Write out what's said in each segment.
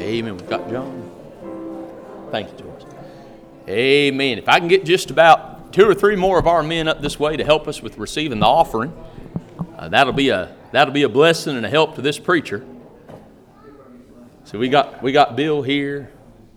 Amen. We've got John. Thank you, George. Amen. If I can get just about 2 or 3 more of our men up this way to help us with receiving the offering, that'll be a blessing and a help to this preacher. So we got Bill here.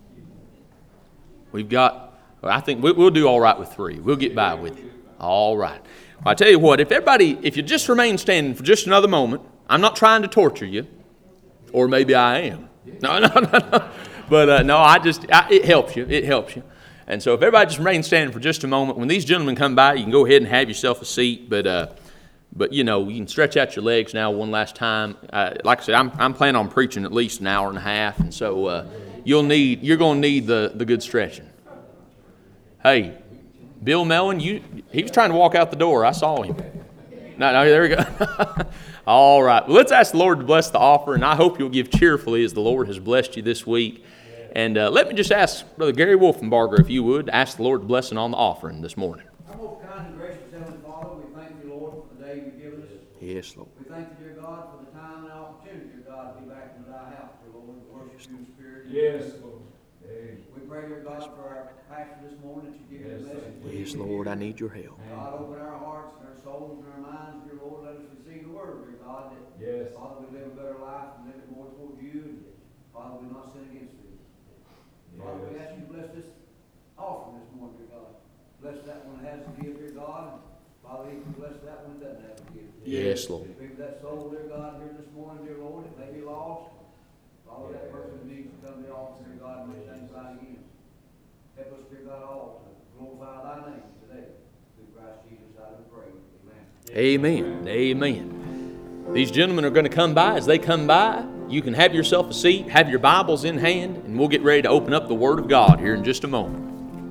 I think we'll do all right with 3. We'll get by with you. All right. Well, I tell you what, if you just remain standing for just another moment, I'm not trying to torture you, or maybe I am. No. But no, it helps you. It helps you. And so if everybody just remains standing for just a moment, when these gentlemen come by, you can go ahead and have yourself a seat. But you can stretch out your legs now one last time. Like I said, I'm planning on preaching at least an hour and a half, and so you're going to need the good stretching. Hey, Bill Mellon, he was trying to walk out the door. I saw him. No, there we go. All right. Well, let's ask the Lord to bless the offer, and I hope you'll give cheerfully as the Lord has blessed you this week. And let me just ask Brother Gary Wolfenbarger, if you would, ask the Lord's blessing on the offering this morning. Our most kind and gracious Heavenly Father, we thank you, Lord, for the day you've given us. Yes, Lord. We thank you, dear God, for the time and opportunity, dear God, to be back in thy house, dear Lord, to worship you in spirit. Yes, Lord. We pray, dear God, for our pastor this morning that you give us a message. Yes, Lord, I need your help. God, open our hearts and our souls and our minds, dear Lord. Let us receive the word, dear God, that, yes, Father, we live a better life and live it more toward you. And, Father, we not sin against thee. Yes. Father, we ask you to bless this offering this morning, dear God. Bless that one that has to give, dear God. And, Father, you can bless that one that doesn't have to give. Yes, Lord. Be with that soul, dear God, here this morning, dear Lord, that may be lost. Father, that person needs to come to the altar, dear God, and make things right again. Help us, dear God, all to glorify thy name today. Through Christ Jesus, I do pray. Amen. Amen. Amen. These gentlemen are going to come by. As they come by, you can have yourself a seat, have your Bibles in hand, and we'll get ready to open up the Word of God here in just a moment.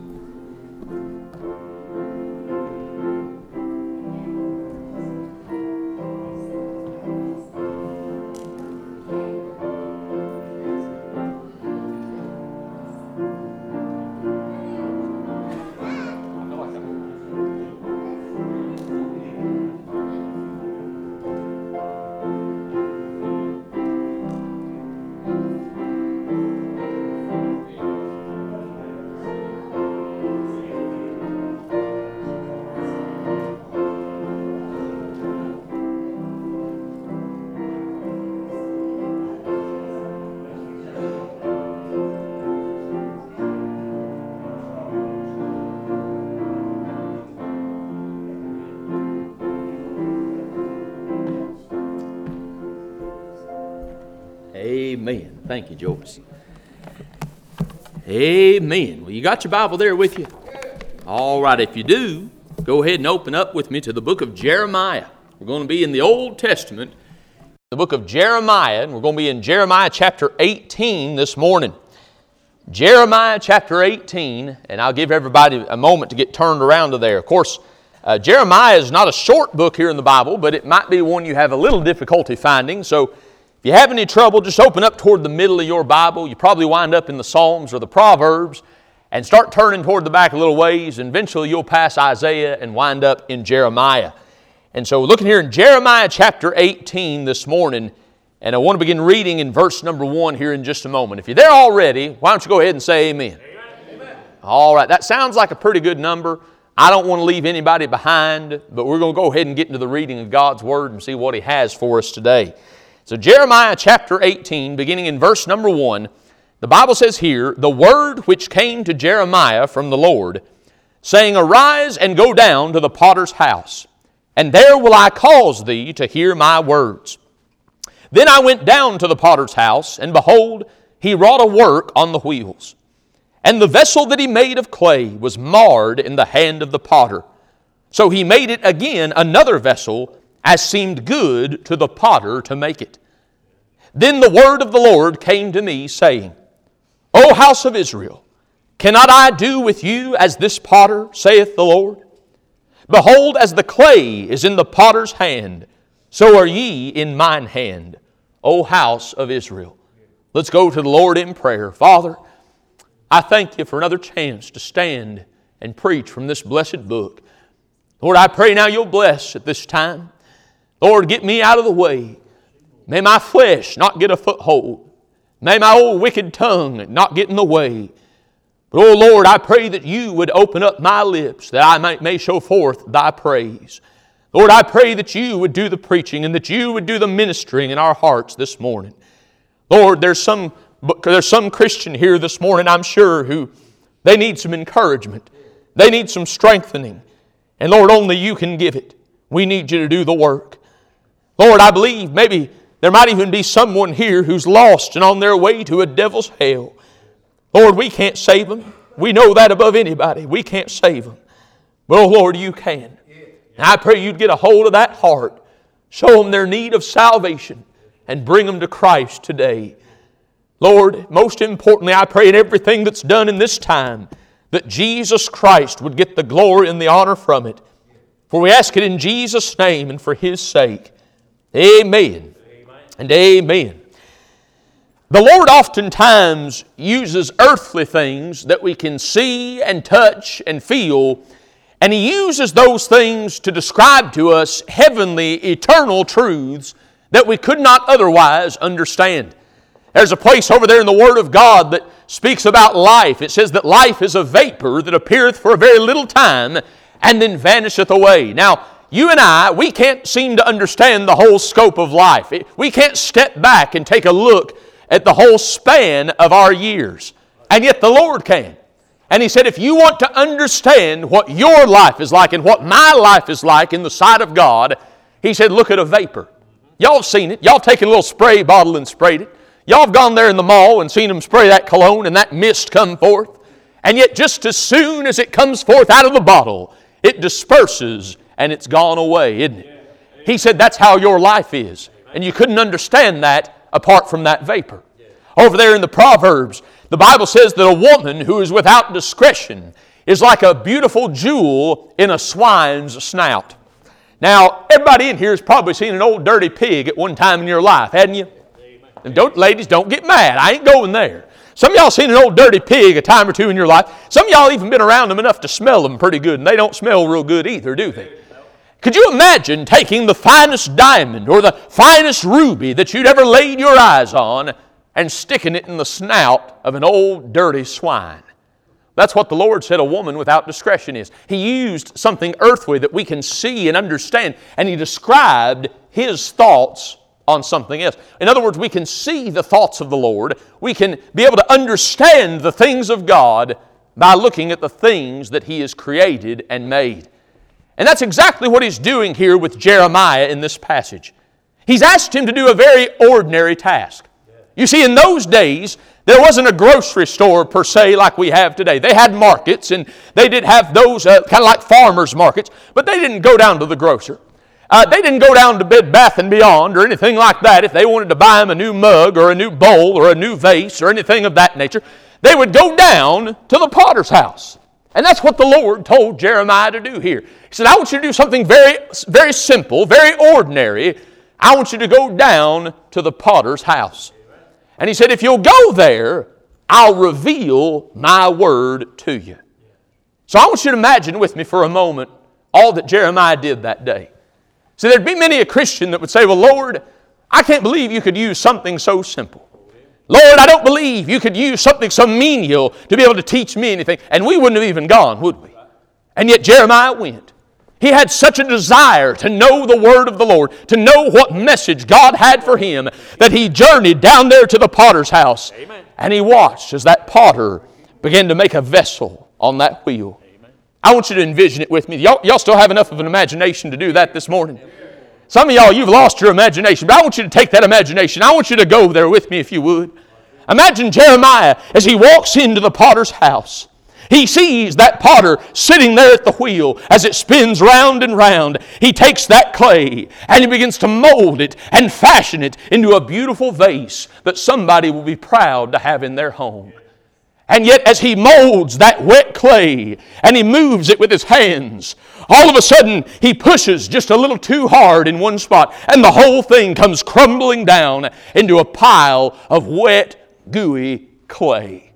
Amen. Thank you, Joyce. Amen. Well, you got your Bible there with you? All right. If you do, go ahead and open up with me to the book of Jeremiah. We're going to be in the Old Testament, the book of Jeremiah, and we're going to be in Jeremiah chapter 18 this morning. Jeremiah chapter 18, and I'll give everybody a moment to get turned around to there. Of course, Jeremiah is not a short book here in the Bible, but it might be one you have a little difficulty finding. So if you have any trouble, just open up toward the middle of your Bible. You probably wind up in the Psalms or the Proverbs and start turning toward the back a little ways, and eventually you'll pass Isaiah and wind up in Jeremiah. And so we're looking here in Jeremiah chapter 18 this morning, and I want to begin reading in verse number 1 here in just a moment. If you're there already, why don't you go ahead and say amen. Amen. All right, that sounds like a pretty good number. I don't want to leave anybody behind, but we're going to go ahead and get into the reading of God's Word and see what He has for us today. So Jeremiah chapter 18, beginning in verse number 1, the Bible says here, "The word which came to Jeremiah from the Lord, saying, Arise and go down to the potter's house, and there will I cause thee to hear my words. Then I went down to the potter's house, and behold, he wrought a work on the wheels. And the vessel that he made of clay was marred in the hand of the potter. So he made it again another vessel, as seemed good to the potter to make it. Then the word of the Lord came to me, saying, O house of Israel, cannot I do with you as this potter, saith the Lord? Behold, as the clay is in the potter's hand, so are ye in mine hand, O house of Israel." Let's go to the Lord in prayer. Father, I thank you for another chance to stand and preach from this blessed book. Lord, I pray now you'll bless at this time. Lord, get me out of the way. May my flesh not get a foothold. May my old wicked tongue not get in the way. But, oh Lord, I pray that you would open up my lips that I may show forth thy praise. Lord, I pray that you would do the preaching and that you would do the ministering in our hearts this morning. Lord, there's some Christian here this morning, I'm sure, who they need some encouragement. They need some strengthening. And Lord, only you can give it. We need you to do the work. Lord, I believe maybe there might even be someone here who's lost and on their way to a devil's hell. Lord, we can't save them. We know that above anybody. We can't save them. But, oh Lord, you can. And I pray you'd get a hold of that heart, show them their need of salvation, and bring them to Christ today. Lord, most importantly, I pray in everything that's done in this time, that Jesus Christ would get the glory and the honor from it. For we ask it in Jesus' name and for His sake. Amen. And amen. The Lord oftentimes uses earthly things that we can see and touch and feel, and He uses those things to describe to us heavenly, eternal truths that we could not otherwise understand. There's a place over there in the Word of God that speaks about life. It says that life is a vapor that appeareth for a very little time and then vanisheth away. Now, you and I, we can't seem to understand the whole scope of life. We can't step back and take a look at the whole span of our years. And yet the Lord can. And He said, if you want to understand what your life is like and what my life is like in the sight of God, He said, look at a vapor. Y'all have seen it. Y'all have taken a little spray bottle and sprayed it. Y'all have gone there in the mall and seen them spray that cologne and that mist come forth. And yet just as soon as it comes forth out of the bottle, it disperses and it's gone away, isn't it? He said that's how your life is. And you couldn't understand that apart from that vapor. Over there in the Proverbs, the Bible says that a woman who is without discretion is like a beautiful jewel in a swine's snout. Now, everybody in here has probably seen an old dirty pig at one time in your life, hadn't you? And ladies, don't get mad. I ain't going there. Some of y'all seen an old dirty pig a time or two in your life. Some of y'all even been around them enough to smell them pretty good, and they don't smell real good either, do they? Could you imagine taking the finest diamond or the finest ruby that you'd ever laid your eyes on and sticking it in the snout of an old dirty swine? That's what the Lord said a woman without discretion is. He used something earthly that we can see and understand, and He described His thoughts on something else. In other words, we can see the thoughts of the Lord. We can be able to understand the things of God by looking at the things that He has created and made. And that's exactly what He's doing here with Jeremiah in this passage. He's asked him to do a very ordinary task. You see, in those days, there wasn't a grocery store per se like we have today. They had markets, and they did have those kind of like farmers markets, but they didn't go down to the grocer. They didn't go down to Bed Bath & Beyond or anything like that if they wanted to buy him a new mug or a new bowl or a new vase or anything of that nature. They would go down to the potter's house. And that's what the Lord told Jeremiah to do here. He said, I want you to do something very, very simple, very ordinary. I want you to go down to the potter's house. And He said, if you'll go there, I'll reveal my word to you. So I want you to imagine with me for a moment all that Jeremiah did that day. See, there'd be many a Christian that would say, well, Lord, I can't believe you could use something so simple. Lord, I don't believe you could use something so menial to be able to teach me anything. And we wouldn't have even gone, would we? And yet Jeremiah went. He had such a desire to know the word of the Lord, to know what message God had for him, that he journeyed down there to the potter's house. Amen. And he watched as that potter began to make a vessel on that wheel. I want you to envision it with me. Y'all still have enough of an imagination to do that this morning? Some of y'all, you've lost your imagination, but I want you to take that imagination. I want you to go there with me if you would. Imagine Jeremiah as he walks into the potter's house. He sees that potter sitting there at the wheel as it spins round and round. He takes that clay and he begins to mold it and fashion it into a beautiful vase that somebody will be proud to have in their home. And yet as he molds that wet clay and he moves it with his hands, all of a sudden he pushes just a little too hard in one spot and the whole thing comes crumbling down into a pile of wet, gooey clay.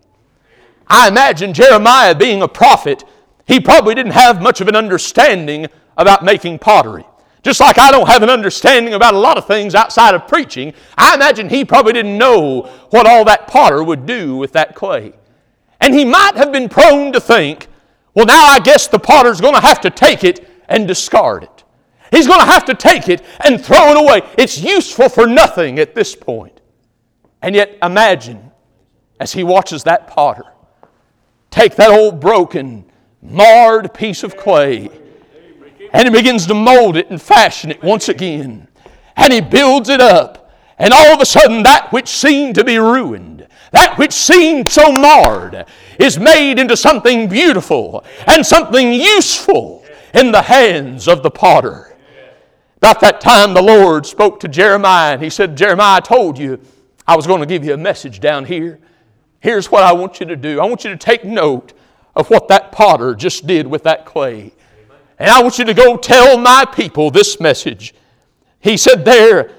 I imagine Jeremiah being a prophet, he probably didn't have much of an understanding about making pottery. Just like I don't have an understanding about a lot of things outside of preaching, I imagine he probably didn't know what all that potter would do with that clay. And he might have been prone to think, well, now I guess the potter's going to have to take it and discard it. He's going to have to take it and throw it away. It's useful for nothing at this point. And yet imagine, as he watches that potter take that old broken, marred piece of clay, and he begins to mold it and fashion it once again. And he builds it up. And all of a sudden that which seemed to be ruined, that which seemed so marred, is made into something beautiful and something useful in the hands of the potter. About that time the Lord spoke to Jeremiah and he said, Jeremiah, I told you I was going to give you a message down here. Here's what I want you to do. I want you to take note of what that potter just did with that clay. And I want you to go tell my people this message. He said there,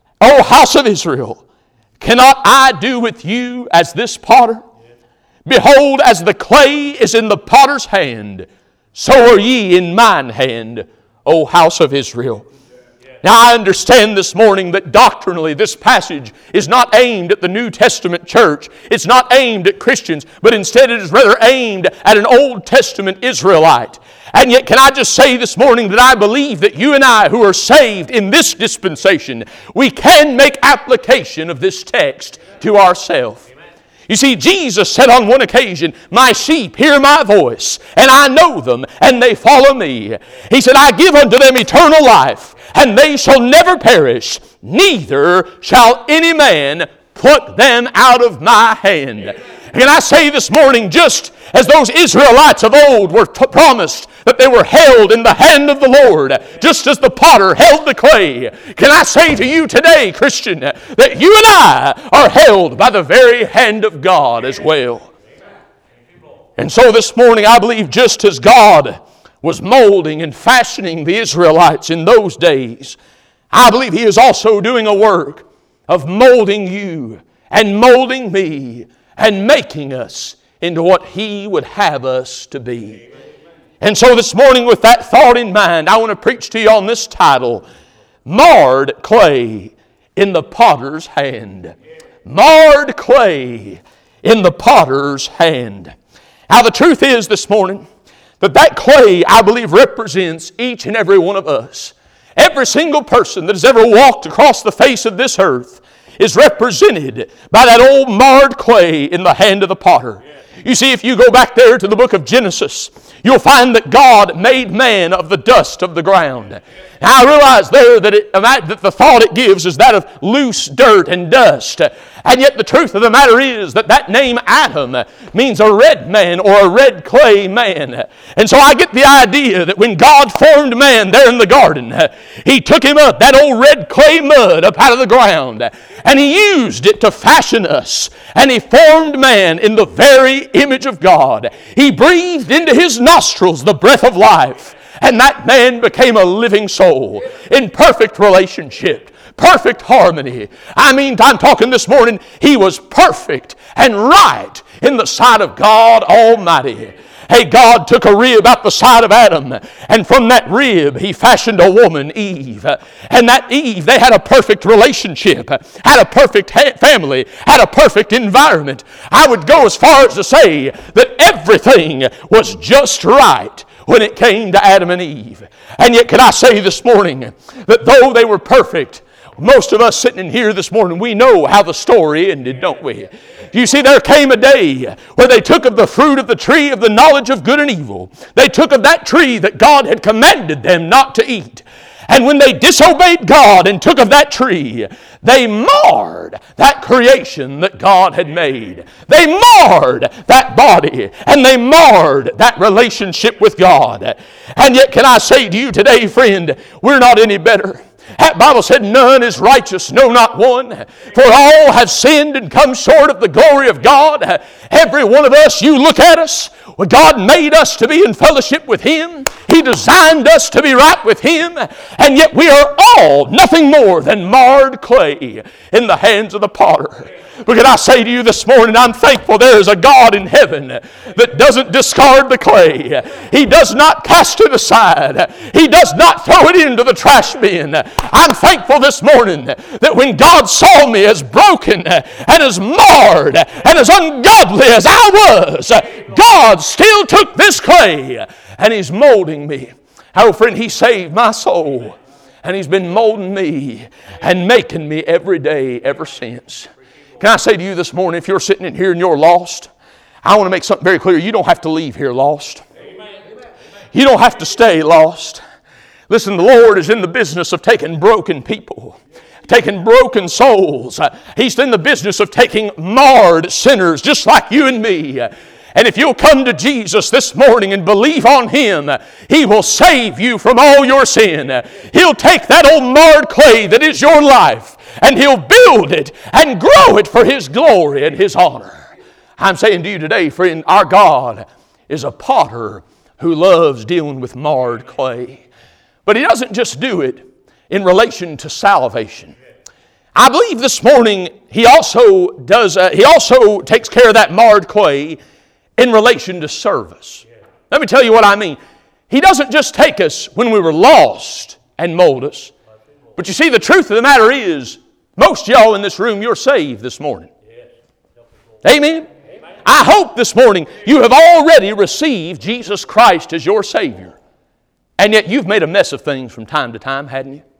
O house of Israel, cannot I do with you as this potter? Behold, as the clay is in the potter's hand, so are ye in mine hand, O house of Israel. Now I understand this morning that doctrinally this passage is not aimed at the New Testament church. It's not aimed at Christians, but instead it is rather aimed at an Old Testament Israelite. And yet can I just say this morning that I believe that you and I who are saved in this dispensation, we can make application of this text to ourselves. You see, Jesus said on one occasion, my sheep hear my voice, and I know them, and they follow me. He said, I give unto them eternal life, and they shall never perish, neither shall any man pluck them out of my hand. Can I say this morning, just as those Israelites of old were promised that they were held in the hand of the Lord, just as the potter held the clay, can I say to you today, Christian, that you and I are held by the very hand of God as well. And so this morning, I believe just as God was molding and fashioning the Israelites in those days, I believe He is also doing a work of molding you and molding me and making us into what He would have us to be. And so this morning, with that thought in mind, I want to preach to you on this title, Marred Clay in the Potter's Hand. Marred clay in the potter's hand. Now the truth is this morning, that clay, I believe, represents each and every one of us. Every single person that has ever walked across the face of this earth is represented by that old marred clay in the hand of the potter. You see, if you go back there to the book of Genesis, you'll find that God made man of the dust of the ground. Now I realize there that the thought it gives is that of loose dirt and dust. And yet the truth of the matter is that name Adam means a red man or a red clay man. And so I get the idea that when God formed man there in the garden, He took him up, that old red clay mud up out of the ground, and He used it to fashion us. And He formed man in the very image of God. He breathed into his nostrils the breath of life. And that man became a living soul in perfect relationship, perfect harmony. I'm talking this morning, he was perfect and right in the sight of God Almighty. Hey, God took a rib out the side of Adam, and from that rib He fashioned a woman, Eve. And that Eve, they had a perfect relationship, had a perfect family, had a perfect environment. I would go as far as to say that everything was just right when it came to Adam and Eve. And yet can I say this morning that though they were perfect, most of us sitting in here this morning, we know how the story ended, don't we? You see, there came a day where they took of the fruit of the tree of the knowledge of good and evil. They took of that tree that God had commanded them not to eat. And when they disobeyed God and took of that tree, they marred that creation that God had made. They marred that body, and they marred that relationship with God. And yet can I say to you today, friend, we're not any better. That Bible said, none is righteous, no, not one. For all have sinned and come short of the glory of God. Every one of us, you look at us, well, God made us to be in fellowship with Him. He designed us to be right with Him. And yet we are all nothing more than marred clay in the hands of the potter. But can I say to you this morning, I'm thankful there is a God in heaven that doesn't discard the clay. He does not cast it aside. He does not throw it into the trash bin. I'm thankful this morning that when God saw me as broken and as marred and as ungodly as I was, God still took this clay and He's molding me. Oh friend, He saved my soul and He's been molding me and making me every day ever since. Can I say to you this morning, if you're sitting in here and you're lost, I want to make something very clear. You don't have to leave here lost. You don't have to stay lost. Listen, the Lord is in the business of taking broken people, taking broken souls. He's in the business of taking marred sinners just like you and me. And if you'll come to Jesus this morning and believe on Him, He will save you from all your sin. He'll take that old marred clay that is your life and He'll build it and grow it for His glory and His honor. I'm saying to you today, friend, our God is a potter who loves dealing with marred clay. But He doesn't just do it in relation to salvation. I believe this morning He also takes care of that marred clay in relation to service. Let me tell you what I mean. He doesn't just take us when we were lost and mold us. But you see, the truth of the matter is, most of y'all in this room, you're saved this morning. Amen? I hope this morning you have already received Jesus Christ as your Savior. And yet you've made a mess of things from time to time, hadn't you?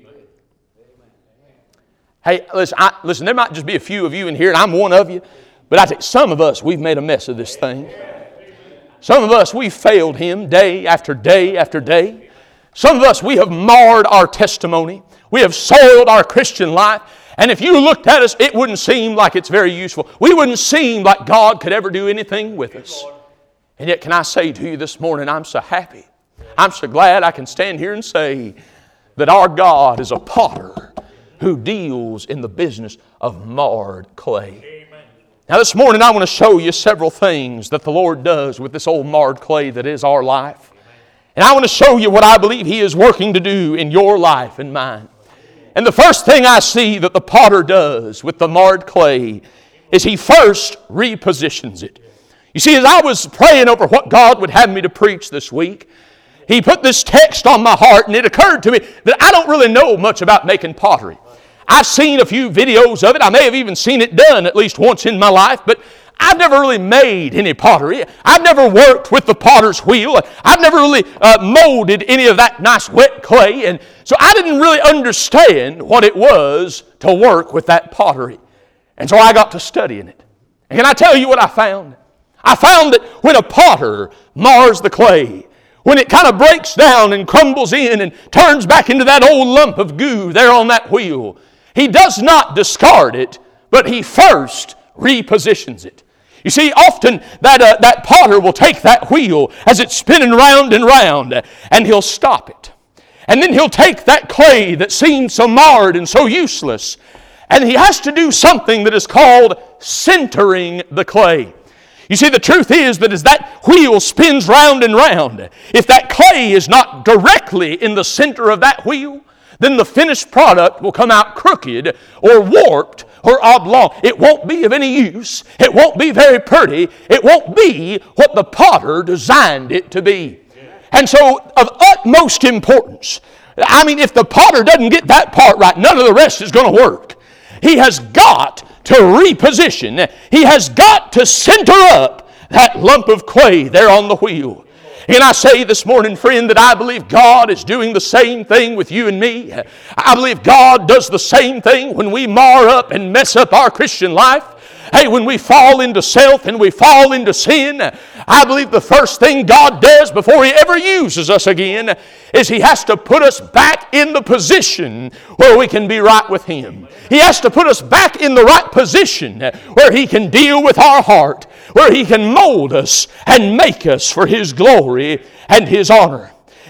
Hey, listen, there might just be a few of you in here, and I'm one of you. But I think some of us, we've made a mess of this thing. Some of us, we've failed Him day after day after day. Some of us, we have marred our testimony. We have soiled our Christian life. And if you looked at us, it wouldn't seem like it's very useful. We wouldn't seem like God could ever do anything with us. And yet, can I say to you this morning, I'm so happy. I'm so glad I can stand here and say that our God is a potter who deals in the business of marred clay. Now this morning I want to show you several things that the Lord does with this old marred clay that is our life. And I want to show you what I believe He is working to do in your life and mine. And the first thing I see that the potter does with the marred clay is He first repositions it. You see, as I was praying over what God would have me to preach this week, He put this text on my heart, and it occurred to me that I don't really know much about making pottery. I've seen a few videos of it. I may have even seen it done at least once in my life, but I've never really made any pottery. I've never worked with the potter's wheel. I've never really molded any of that nice wet clay, and so I didn't really understand what it was to work with that pottery. And so I got to studying it. And can I tell you what I found? I found that when a potter mars the clay, when it kind of breaks down and crumbles in and turns back into that old lump of goo there on that wheel, he does not discard it, but he first repositions it. You see, often that potter will take that wheel as it's spinning round and round, and he'll stop it. And then he'll take that clay that seems so marred and so useless, and he has to do something that is called centering the clay. You see, the truth is that as that wheel spins round and round, if that clay is not directly in the center of that wheel, then the finished product will come out crooked or warped or oblong. It won't be of any use. It won't be very pretty. It won't be what the potter designed it to be. And so, of utmost importance, I mean, if the potter doesn't get that part right, none of the rest is going to work. He has got to reposition. He has got to center up that lump of clay there on the wheel. And I say this morning, friend, that I believe God is doing the same thing with you and me. I believe God does the same thing when we mar up and mess up our Christian life. Hey, when we fall into self and we fall into sin, I believe the first thing God does before He ever uses us again is He has to put us back in the position where we can be right with Him. He has to put us back in the right position where He can deal with our heart, where He can mold us and make us for His glory and His honor.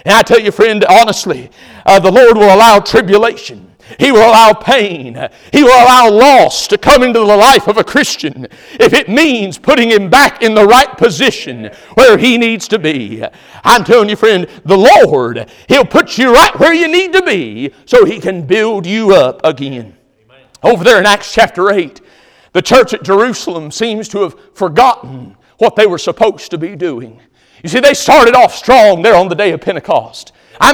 And I tell you, friend, honestly, the Lord will allow tribulation. He will allow pain. He will allow loss to come into the life of a Christian if it means putting him back in the right position where he needs to be. I'm telling you, friend, the Lord, He'll put you right where you need to be so He can build you up again. Amen. Over there in Acts chapter 8, the church at Jerusalem seems to have forgotten what they were supposed to be doing. You see, they started off strong there on the day of Pentecost.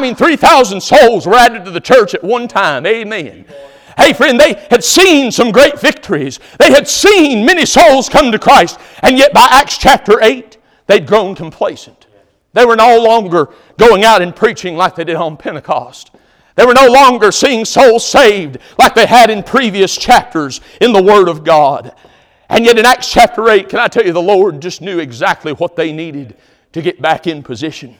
3,000 souls were added to the church at one time. Amen. Hey, friend, they had seen some great victories. They had seen many souls come to Christ. And yet by Acts chapter 8, they'd grown complacent. They were no longer going out and preaching like they did on Pentecost. They were no longer seeing souls saved like they had in previous chapters in the Word of God. And yet in Acts chapter 8, can I tell you, the Lord just knew exactly what they needed to get back in position.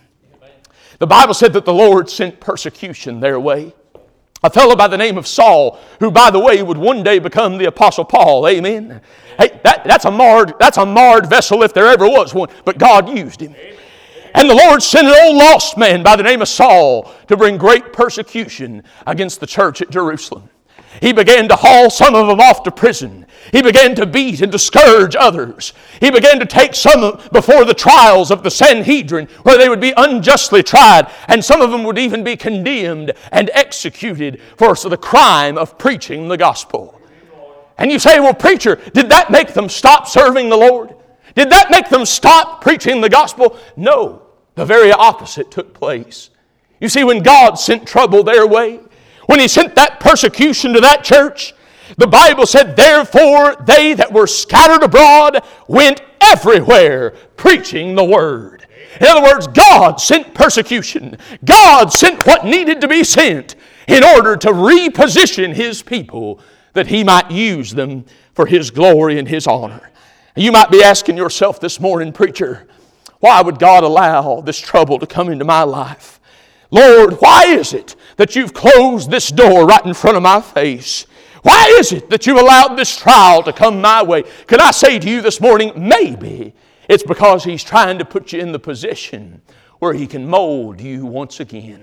The Bible said that the Lord sent persecution their way. A fellow by the name of Saul, who, by the way, would one day become the Apostle Paul. Amen. Hey, that's a marred vessel if there ever was one, but God used him. And the Lord sent an old lost man by the name of Saul to bring great persecution against the church at Jerusalem. He began to haul some of them off to prison. He began to beat and discourage others. He began to take some before the trials of the Sanhedrin, where they would be unjustly tried, and some of them would even be condemned and executed for the crime of preaching the gospel. And you say, well, preacher, did that make them stop serving the Lord? Did that make them stop preaching the gospel? No, the very opposite took place. You see, when God sent trouble their way, when He sent that persecution to that church, the Bible said, therefore they that were scattered abroad went everywhere preaching the Word. In other words, God sent persecution. God sent what needed to be sent in order to reposition His people that He might use them for His glory and His honor. You might be asking yourself this morning, preacher, why would God allow this trouble to come into my life? Lord, why is it that You've closed this door right in front of my face? Why is it that You allowed this trial to come my way? Can I say to you this morning, maybe it's because He's trying to put you in the position where He can mold you once again.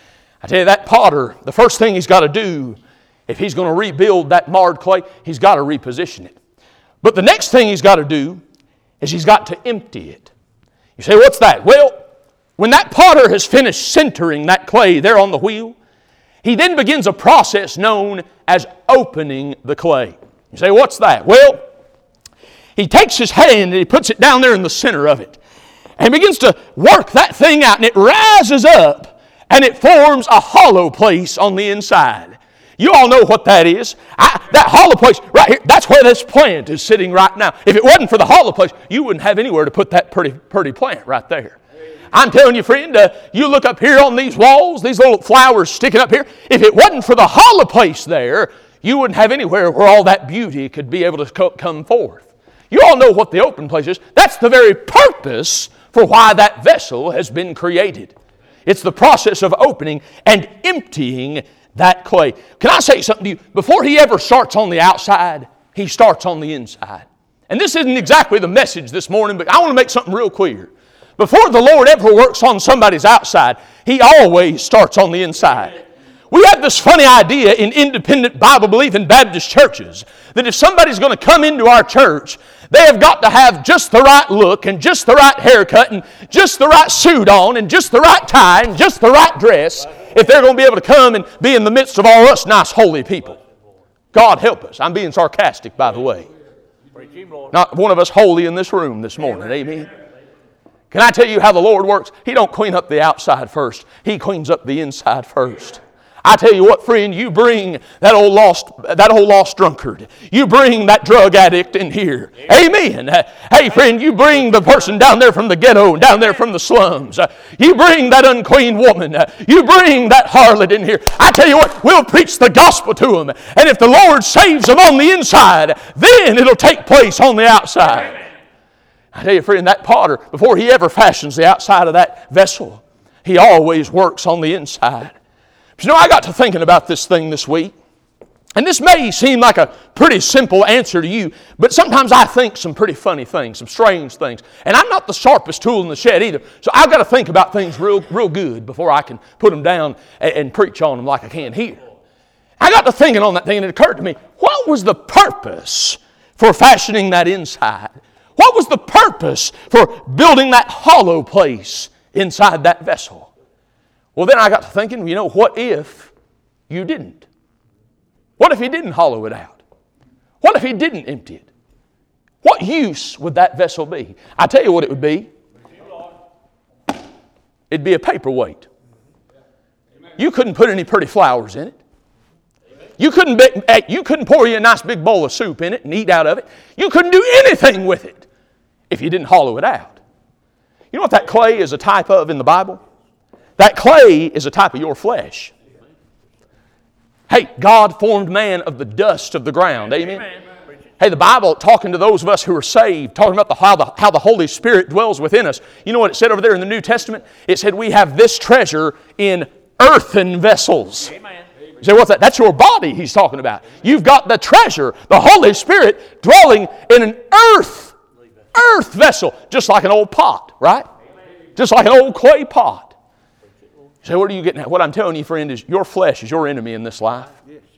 I tell you, that potter, the first thing he's got to do, if he's going to rebuild that marred clay, he's got to reposition it. But the next thing he's got to do is he's got to empty it. You say, what's that? Well, when that potter has finished sintering that clay there on the wheel, he then begins a process known as opening the clay. You say, what's that? Well, he takes his hand and he puts it down there in the center of it. And begins to work that thing out, and it rises up and it forms a hollow place on the inside. You all know what that is. That hollow place right here, that's where this plant is sitting right now. If it wasn't for the hollow place, you wouldn't have anywhere to put that pretty plant right there. I'm telling you, friend, you look up here on these walls, these little flowers sticking up here. If it wasn't for the hollow place there, you wouldn't have anywhere where all that beauty could be able to come forth. You all know what the open place is. That's the very purpose for why that vessel has been created. It's the process of opening and emptying that clay. Can I say something to you? Before He ever starts on the outside, He starts on the inside. And this isn't exactly the message this morning, but I want to make something real clear. Before the Lord ever works on somebody's outside, He always starts on the inside. We have this funny idea in independent Bible-believing Baptist churches that if somebody's going to come into our church, they have got to have just the right look and just the right haircut and just the right suit on and just the right tie and just the right dress if they're going to be able to come and be in the midst of all us nice, holy people. God help us. I'm being sarcastic, by the way. Not one of us holy in this room this morning. Amen. Can I tell you how the Lord works? He don't clean up the outside first. He cleans up the inside first. I tell you what, friend, you bring that old lost drunkard. You bring that drug addict in here. Amen. Hey, friend, you bring the person down there from the ghetto, down there from the slums. You bring that unclean woman. You bring that harlot in here. I tell you what, we'll preach the gospel to them. And if the Lord saves them on the inside, then it'll take place on the outside. I tell you, friend, that potter, before he ever fashions the outside of that vessel, he always works on the inside. But you know, I got to thinking about this thing this week. And this may seem like a pretty simple answer to you, but sometimes I think some pretty funny things, some strange things. And I'm not the sharpest tool in the shed either, so I've got to think about things real good before I can put them down and preach on them like I can here. I got to thinking on that thing, and it occurred to me, what was the purpose for fashioning that inside? What was the purpose for building that hollow place inside that vessel? Well, then I got to thinking, what if you didn't? What if He didn't hollow it out? What if He didn't empty it? What use would that vessel be? I tell you what it would be. It'd be a paperweight. You couldn't put any pretty flowers in it. You couldn't pour you a nice big bowl of soup in it and eat out of it. You couldn't do anything with it if you didn't hollow it out. You know what that clay is a type of in the Bible? That clay is a type of your flesh. Hey, God formed man of the dust of the ground. Amen? Hey, the Bible, talking to those of us who are saved, talking about how the Holy Spirit dwells within us. You know what it said over there in the New Testament? It said we have this treasure in earthen vessels. Amen. You say, what's that? That's your body He's talking about. You've got the treasure, the Holy Spirit, dwelling in an earth vessel, just like an old pot, right? Just like an old clay pot. You say, what are you getting at? What I'm telling you, friend, is your flesh is your enemy in this life.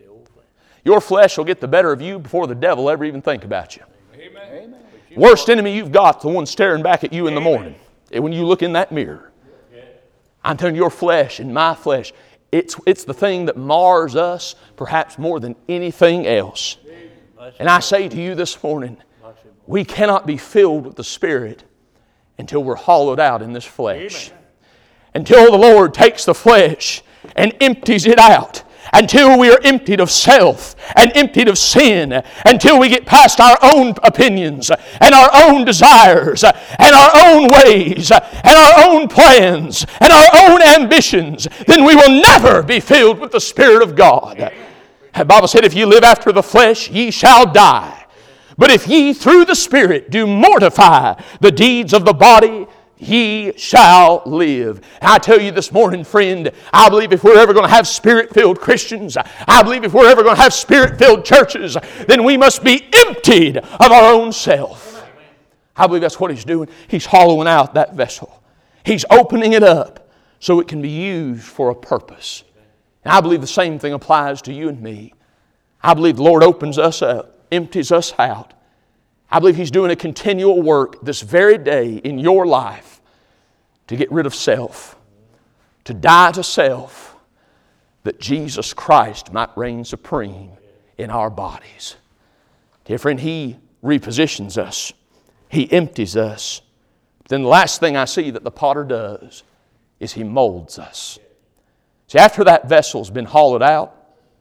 Your flesh will get the better of you before the devil ever even think about you. Amen. Worst enemy you've got, the one staring back at you in the morning, when you look in that mirror. I'm telling you, your flesh and my flesh, it's the thing that mars us perhaps more than anything else. And I say to you this morning, we cannot be filled with the Spirit until we're hollowed out in this flesh. Amen. Until the Lord takes the flesh and empties it out. Until we are emptied of self and emptied of sin. Until we get past our own opinions and our own desires and our own ways and our own plans and our own ambitions, then we will never be filled with the Spirit of God. The Bible said, if ye live after the flesh, ye shall die. But if ye through the Spirit do mortify the deeds of the body, ye shall live. And I tell you this morning, friend, I believe if we're ever going to have Spirit-filled Christians, I believe if we're ever going to have Spirit-filled churches, then we must be emptied of our own self. I believe that's what He's doing. He's hollowing out that vessel. He's opening it up so it can be used for a purpose. And I believe the same thing applies to you and me. I believe the Lord opens us up, empties us out. I believe He's doing a continual work this very day in your life to get rid of self, to die to self, that Jesus Christ might reign supreme in our bodies. Dear friend, He repositions us. He empties us. Then the last thing I see that the potter does is He molds us. See, after that vessel's been hollowed out,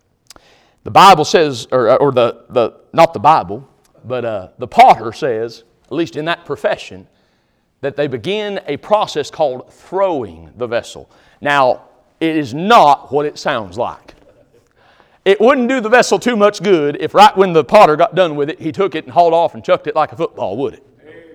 the Bible says, not the Bible, but the potter says, at least in that profession, that they begin a process called throwing the vessel. Now, it is not what it sounds like. It wouldn't do the vessel too much good if right when the potter got done with it, he took it and hauled off and chucked it like a football, would it?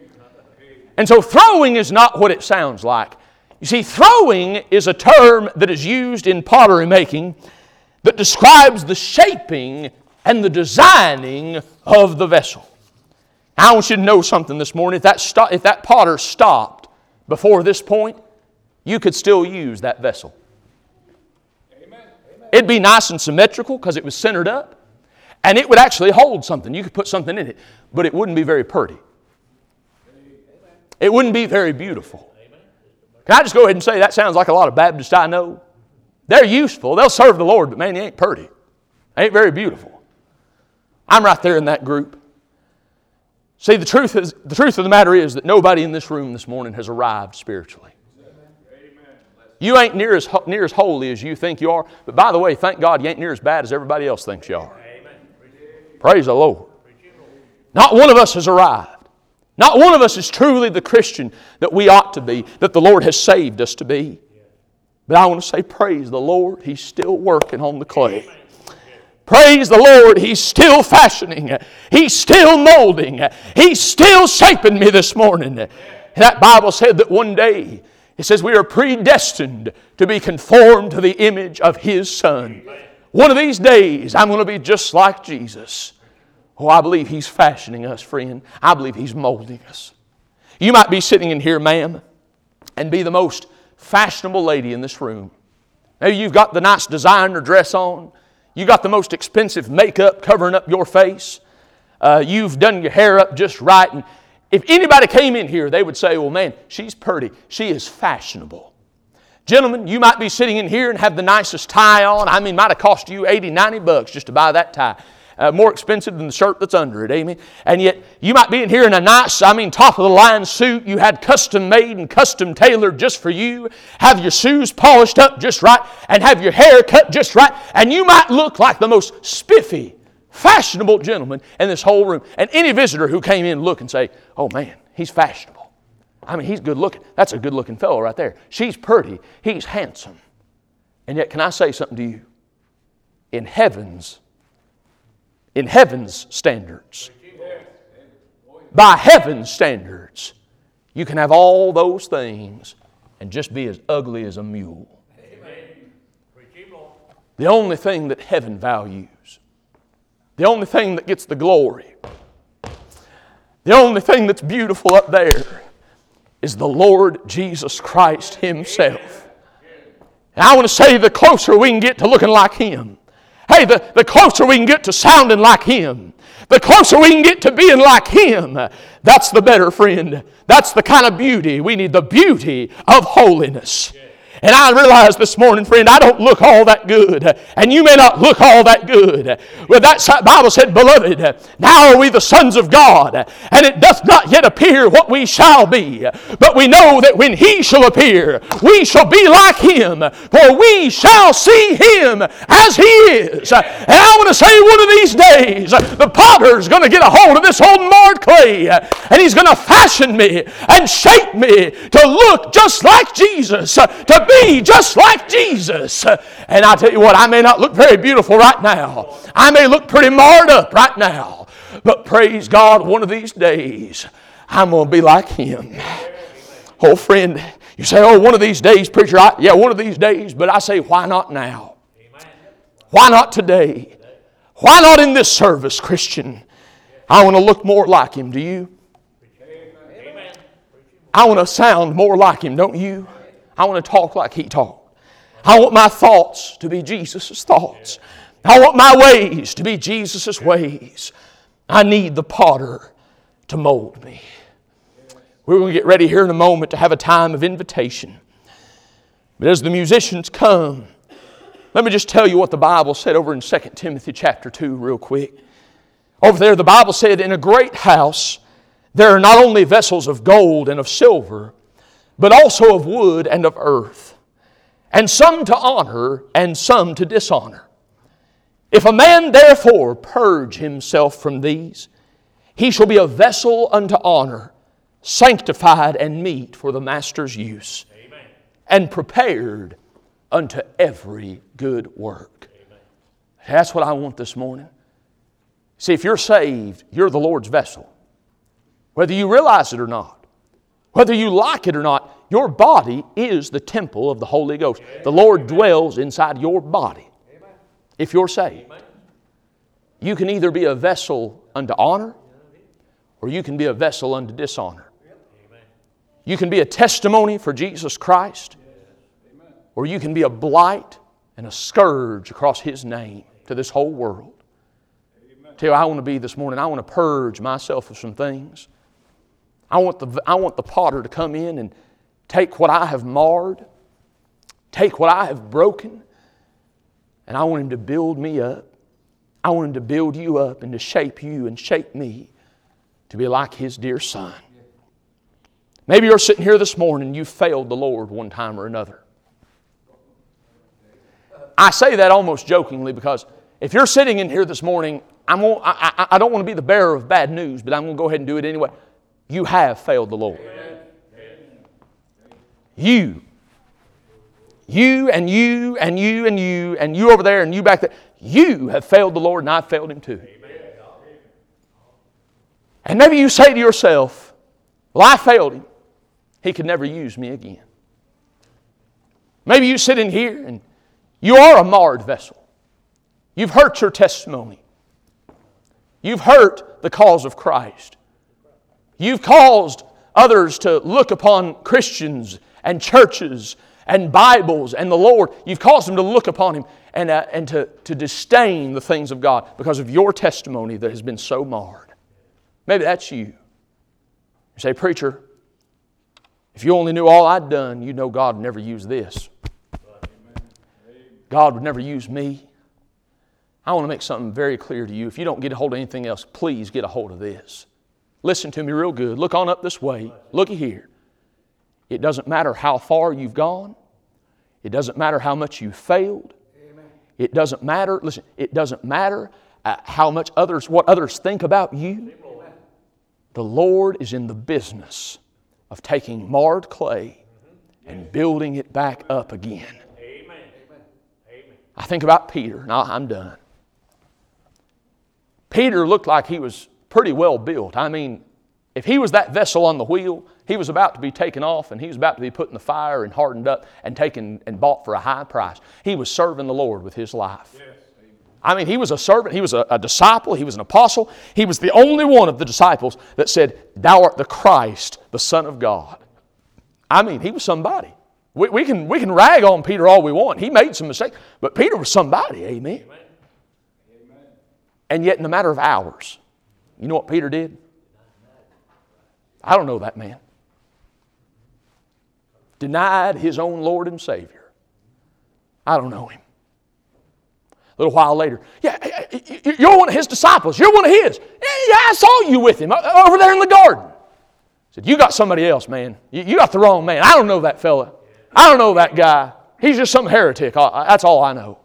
And so throwing is not what it sounds like. You see, throwing is a term that is used in pottery making that describes the shaping and the designing of the vessel. I want you to know something this morning. If that potter stopped before this point, you could still use that vessel. Amen. It'd be nice and symmetrical because it was centered up. And it would actually hold something. You could put something in it. But it wouldn't be very pretty. It wouldn't be very beautiful. Can I just go ahead and say that sounds like a lot of Baptists I know? They're useful. They'll serve the Lord, but man, they ain't pretty. They ain't very beautiful. I'm right there in that group. See, the truth of the matter is that nobody in this room this morning has arrived spiritually. You ain't near as holy as you think you are. But by the way, thank God you ain't near as bad as everybody else thinks you are. Praise the Lord. Not one of us has arrived. Not one of us is truly the Christian that we ought to be, that the Lord has saved us to be. But I want to say, praise the Lord, He's still working on the clay. Praise the Lord, He's still fashioning. He's still molding. He's still shaping me this morning. And that Bible said that one day, it says we are predestined to be conformed to the image of His Son. One of these days, I'm going to be just like Jesus. Oh, I believe He's fashioning us, friend. I believe He's molding us. You might be sitting in here, ma'am, and be the most fashionable lady in this room. Maybe you've got the nice designer dress on. You got the most expensive makeup covering up your face. You've done your hair up just right. And if anybody came in here, they would say, well, man, she's pretty. She is fashionable. Gentlemen, you might be sitting in here and have the nicest tie on. I mean, it might have cost you $80, $90 just to buy that tie. More expensive than the shirt that's under it, amen? And yet, you might be in here in a nice, top-of-the-line suit. You had custom made and custom tailored just for you. Have your shoes polished up just right. And have your hair cut just right. And you might look like the most spiffy, fashionable gentleman in this whole room. And any visitor who came in look and say, oh man, he's fashionable. He's good looking. That's a good looking fellow right there. She's pretty. He's handsome. And yet, can I say something to you? In heaven's standards, by heaven's standards, you can have all those things and just be as ugly as a mule. The only thing that heaven values, the only thing that gets the glory, the only thing that's beautiful up there is the Lord Jesus Christ Himself. And I want to say the closer we can get to looking like Him, hey, the closer we can get to sounding like Him, the closer we can get to being like Him, that's the better, friend. That's the kind of beauty. We need the beauty of holiness. And I realize this morning, friend, I don't look all that good. And you may not look all that good. Well, that Bible said, beloved, now are we the sons of God, and it doth not yet appear what we shall be. But we know that when He shall appear, we shall be like Him, for we shall see Him as He is. And I want to say one of these days, the potter's going to get a hold of this old marred clay, and he's going to fashion me and shape me to look just like Jesus, to be just like Jesus. And I tell you what, I may not look very beautiful right now. I may look pretty marred up right now. But praise God, one of these days, I'm going to be like Him. Oh, friend, you say, oh, one of these days, preacher. Yeah, one of these days. But I say, why not now? Why not today? Why not in this service, Christian? I want to look more like Him. Do you? I want to sound more like Him, don't you? I want to talk like He talked. I want my thoughts to be Jesus' thoughts. I want my ways to be Jesus' ways. I need the potter to mold me. We're going to get ready here in a moment to have a time of invitation. But as the musicians come, let me just tell you what the Bible said over in 2 Timothy chapter 2 real quick. Over there the Bible said, in a great house there are not only vessels of gold and of silver, but also of wood and of earth, and some to honor and some to dishonor. If a man therefore purge himself from these, he shall be a vessel unto honor, sanctified and meet for the master's use, Amen. And prepared unto every good work. Amen. That's what I want this morning. See, if you're saved, you're the Lord's vessel. Whether you realize it or not, whether you like it or not, your body is the temple of the Holy Ghost. The Lord dwells inside your body. If you're saved, you can either be a vessel unto honor, or you can be a vessel unto dishonor. You can be a testimony for Jesus Christ, or you can be a blight and a scourge across His name to this whole world. Tell you what I want to be this morning. I want to purge myself of some things. I want the potter to come in and take what I have marred, take what I have broken, and I want Him to build me up. I want Him to build you up and to shape you and shape me to be like His dear Son. Maybe you're sitting here this morning and you failed the Lord one time or another. I say that almost jokingly because if you're sitting in here this morning, I don't want to be the bearer of bad news, but I'm going to go ahead and do it anyway. You have failed the Lord. You and you and you and you and you over there and you back there. You have failed the Lord and I've failed Him too. And maybe you say to yourself, well, I failed Him. He could never use me again. Maybe you sit in here and you are a marred vessel. You've hurt your testimony. You've hurt the cause of Christ. You've caused others to look upon Christians and churches and Bibles and the Lord. You've caused them to look upon Him and to disdain the things of God because of your testimony that has been so marred. Maybe that's you. You say, preacher, if you only knew all I'd done, you'd know God would never use this. God would never use me. I want to make something very clear to you. If you don't get a hold of anything else, please get a hold of this. Listen to me real good. Look on up this way. Looky here. It doesn't matter how far you've gone. It doesn't matter how much you've failed. It doesn't matter, listen, it doesn't matter how much what others think about you. The Lord is in the business of taking marred clay and building it back up again. I think about Peter. Now I'm done. Peter looked like he was pretty well built. I mean, if he was that vessel on the wheel, he was about to be taken off and he was about to be put in the fire and hardened up and taken and bought for a high price. He was serving the Lord with his life. Yes. I mean, he was a servant. He was a disciple. He was an apostle. He was the only one of the disciples that said, "Thou art the Christ, the Son of God." I mean, he was somebody. We can rag on Peter all we want. He made some mistakes, but Peter was somebody. Amen. Amen. And yet in a matter of hours, you know what Peter did? I don't know that man. Denied his own Lord and Savior. I don't know him. A little while later, you're one of his disciples. You're one of his. Yeah, I saw you with him over there in the garden. I said, you got somebody else, man. You got the wrong man. I don't know that fella. I don't know that guy. He's just some heretic. That's all I know.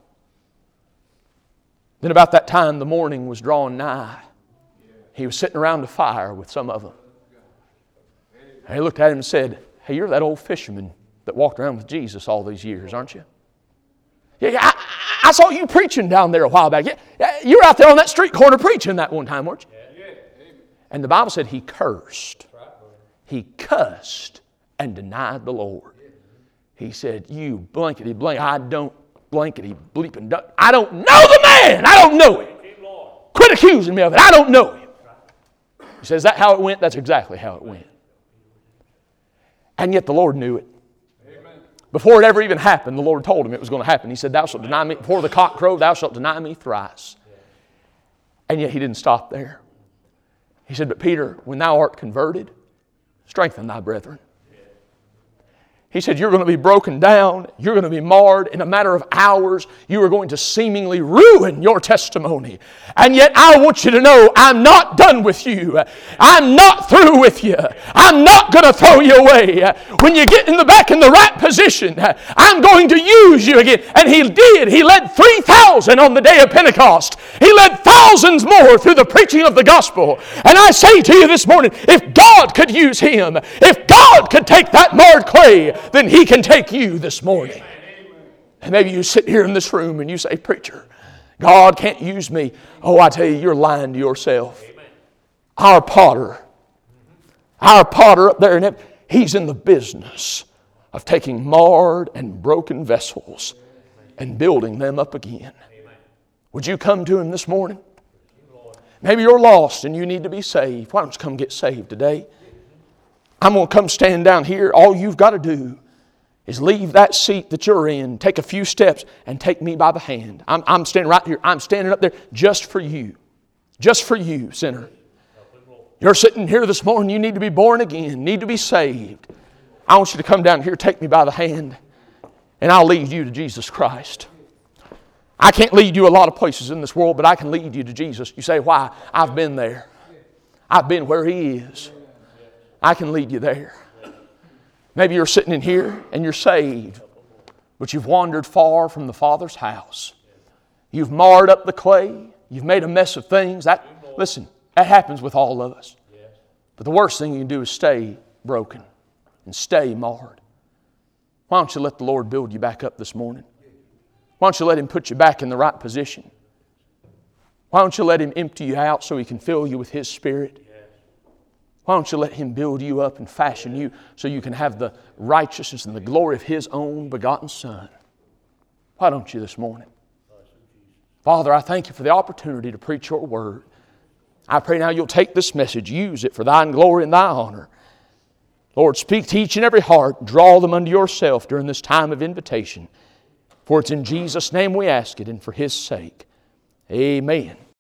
Then about that time, the morning was drawing nigh. He was sitting around the fire with some of them. And he looked at him and said, "Hey, you're that old fisherman that walked around with Jesus all these years, aren't you?" "Yeah, I saw you preaching down there a while back. Yeah, you were out there on that street corner preaching that one time, weren't you?" And the Bible said he cursed. He cussed and denied the Lord. He said, "You blankety blank, I don't blankety bleeping duck. I don't know the man. I don't know him. Quit accusing me of it. I don't know him." He says, "Is that how it went?" That's exactly how it went. And yet the Lord knew it. Amen. Before it ever even happened, the Lord told him it was going to happen. He said, "Thou shalt deny me, before the cock crow, thou shalt deny me thrice." And yet he didn't stop there. He said, "But Peter, when thou art converted, strengthen thy brethren." He said, "You're going to be broken down. You're going to be marred. In a matter of hours, you are going to seemingly ruin your testimony. And yet I want you to know I'm not done with you. I'm not through with you. I'm not going to throw you away. When you get back in the right position, I'm going to use you again." And He did. He led 3,000 on the day of Pentecost. He led thousands more through the preaching of the gospel. And I say to you this morning, if God could use him, if God could take that marred clay, then He can take you this morning. And maybe you sit here in this room and you say, "Preacher, God can't use me." Oh, I tell you, you're lying to yourself. Our potter up there in heaven, He's in the business of taking marred and broken vessels and building them up again. Would you come to Him this morning? Maybe you're lost and you need to be saved. Why don't you come get saved today? I'm going to come stand down here. All you've got to do is leave that seat that you're in, take a few steps, and take me by the hand. I'm standing right here. I'm standing up there just for you. Just for you, sinner. You're sitting here this morning. You need to be born again. Need to be saved. I want you to come down here, take me by the hand, and I'll lead you to Jesus Christ. I can't lead you a lot of places in this world, but I can lead you to Jesus. You say, "Why?" I've been there. I've been where He is. I can lead you there. Maybe you're sitting in here and you're saved, but you've wandered far from the Father's house. You've marred up the clay. You've made a mess of things. Listen, that happens with all of us. But the worst thing you can do is stay broken and stay marred. Why don't you let the Lord build you back up this morning? Why don't you let Him put you back in the right position? Why don't you let Him empty you out so He can fill you with His Spirit? Why don't you let Him build you up and fashion you so you can have the righteousness and the glory of His own begotten Son? Why don't you this morning? Father, I thank you for the opportunity to preach your word. I pray now you'll take this message, use it for thine glory and thy honor. Lord, speak to each and every heart. Draw them unto yourself during this time of invitation. For it's in Jesus' name we ask it, and for His sake. Amen.